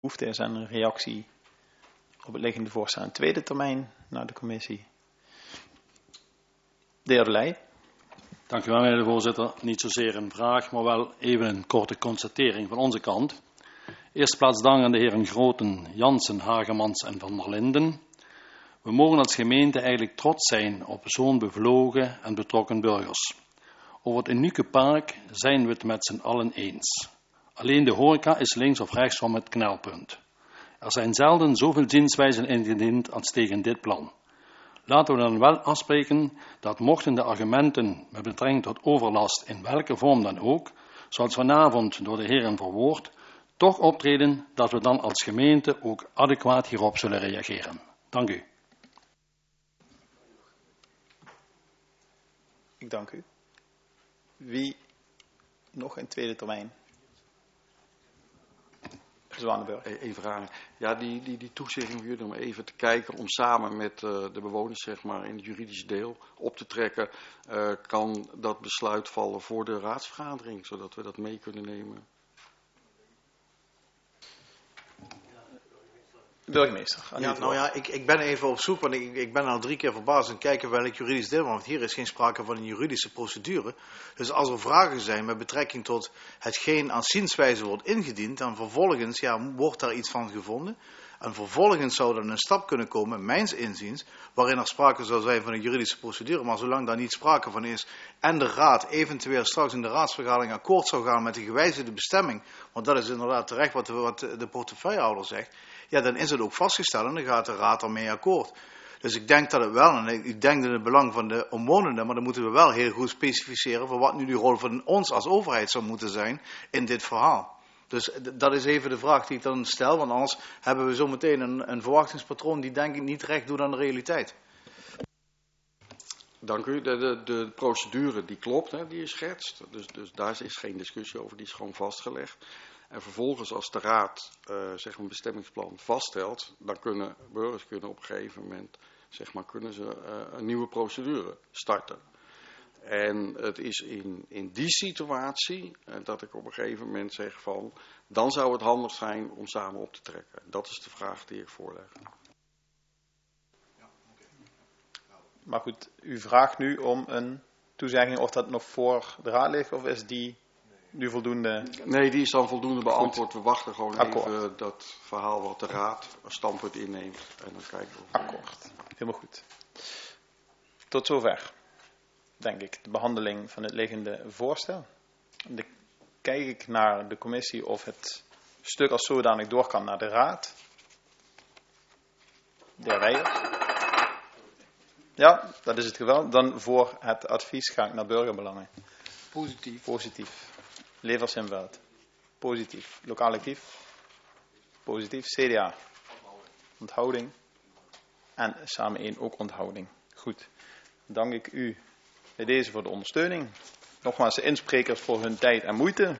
behoefte is aan een reactie op het liggende voorstel in tweede termijn naar de commissie. De heer De Leij. Dank u wel, meneer de voorzitter. Niet zozeer een vraag, maar wel even een korte constatering van onze kant. Eerst plaats dank aan de heren Groten, Jansen, Hagemans en Van der Linden. We mogen als gemeente eigenlijk trots zijn op zo'n bevlogen en betrokken burgers. Over het unieke park zijn we het met z'n allen eens. Alleen de horeca is links of rechts van het knelpunt. Er zijn zelden zoveel zienswijzen ingediend als tegen dit plan. Laten we dan wel afspreken dat mochten de argumenten met betrekking tot overlast in welke vorm dan ook, zoals vanavond door de heren verwoord, toch optreden dat we dan als gemeente ook adequaat hierop zullen reageren. Dank u. Ik dank u. Wie nog in tweede termijn? Zwanenburg. Eén vraag. Ja, die toezegging voor jullie om even te kijken, om samen met de bewoners zeg maar, in het juridische deel op te trekken, kan dat besluit vallen voor de raadsvergadering, zodat we dat mee kunnen nemen. Burgemeester. Ja, nou ja, ik ben even op zoek, want ik ben al 3 keer verbaasd en kijken welk juridisch deel, want hier is geen sprake van een juridische procedure. Dus als er vragen zijn met betrekking tot hetgeen aan zienswijze wordt ingediend, dan vervolgens wordt daar iets van gevonden. En vervolgens zou er een stap kunnen komen, mijns inziens, waarin er sprake zou zijn van een juridische procedure. Maar zolang daar niet sprake van is en de raad eventueel straks in de raadsvergadering akkoord zou gaan met de gewijzigde bestemming, want dat is inderdaad terecht wat de portefeuillehouder zegt, ja, dan is het ook vastgesteld en dan gaat de raad ermee akkoord. Dus ik denk dat het wel, en ik denk in het belang van de omwonenden, maar dan moeten we wel heel goed specificeren voor wat nu de rol van ons als overheid zou moeten zijn in dit verhaal. Dus dat is even de vraag die ik dan stel, want anders hebben we zometeen een verwachtingspatroon die denk ik niet recht doet aan de realiteit. Dank u. De procedure die klopt, hè, die is geschetst. Dus daar is geen discussie over, die is gewoon vastgelegd. En vervolgens als de raad zeg een bestemmingsplan vaststelt, dan kunnen burgers op een gegeven moment zeg maar, kunnen ze een nieuwe procedure starten. En het is in die situatie dat ik op een gegeven moment zeg van, dan zou het handig zijn om samen op te trekken. Dat is de vraag die ik voorleg. Maar goed, u vraagt nu om een toezegging of dat nog voor de raad ligt of is die nu voldoende? Nee, die is dan voldoende beantwoord. Goed. We wachten gewoon Akkoord. even dat verhaal wat de raad een standpunt inneemt. En dan kijken we. Akkoord. Helemaal goed. Tot zover, denk ik, de behandeling van het liggende voorstel. Dan kijk ik naar de commissie of het stuk als zodanig door kan naar de raad. De heer Wijers. Ja, dat is het geval. Dan voor het advies ga ik naar burgerbelangen. Positief. Positief. Levers in Veld. Positief. Lokaal actief. Positief. CDA. Onthouding. En samen 1 ook onthouding. Goed. Dan dank ik u bij deze voor de ondersteuning. Nogmaals de insprekers voor hun tijd en moeite.